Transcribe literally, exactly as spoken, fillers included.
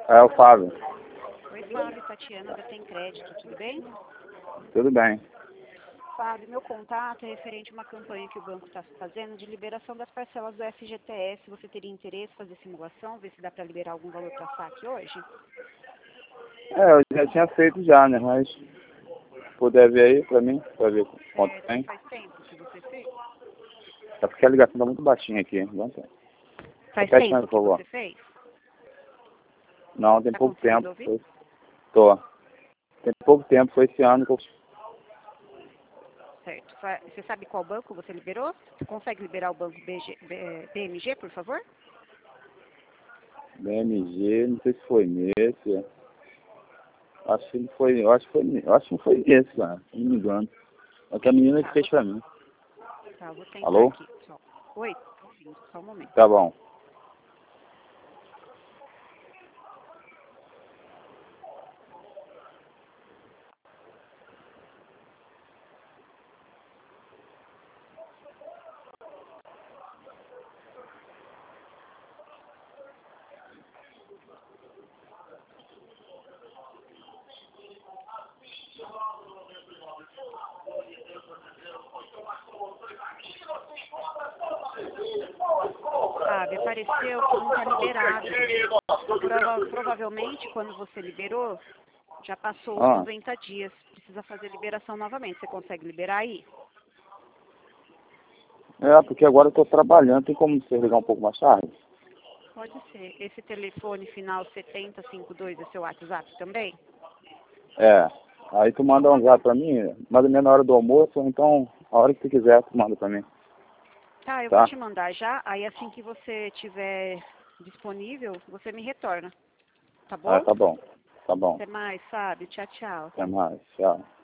É o Fábio. Oi, Fábio, Tatiana, da Tem Crédito, tudo bem? Tudo bem. Fábio, meu contato é referente a uma campanha que o banco está fazendo de liberação das parcelas do F G T S. Você teria interesse em fazer simulação, ver se dá para liberar algum valor para saque hoje? É, eu já tinha feito já, né? Mas se puder ver aí pra mim, pra ver quanto É, tem. faz tempo que você fez? É porque a ligação tá muito baixinha aqui. Não tem. Faz Repete tempo mais, por que favor. você fez? Não, tem Tá pouco conseguindo tempo. ouvir? Foi... Tô. Tem pouco tempo, foi esse ano que eu... Certo. Fa- Você sabe qual banco você liberou? Você consegue liberar o banco B G, B- B M G, por favor? B M G, não sei se foi nesse. Acho que não foi, eu acho que foi, eu acho que não foi nesse, cara. Se não me engano. É que a menina que Tá, fez vou, pra mim. tá, vou tentar Alô? aqui. Só. Oi, tô ouvindo, só um momento. Tá bom. Sabe, apareceu que não está liberado. Prova- provavelmente, quando você liberou, já passou os Ah, noventa dias. Precisa fazer liberação novamente. Você consegue liberar aí? é, porque agora eu tô trabalhando, tem como você ligar um pouco mais tarde? Pode ser. Esse telefone final setenta e cinquenta e dois é seu WhatsApp também? É. Aí tu manda um zap pra mim, mais ou menos na hora do almoço, ou então a hora que tu quiser, tu manda pra mim. Tá, eu vou Tá? te mandar já. Aí assim que você tiver disponível, você me retorna. Tá Ah, bom? tá bom. Tá bom. Até mais, Fábio. Tchau, tchau. Até mais. Tchau.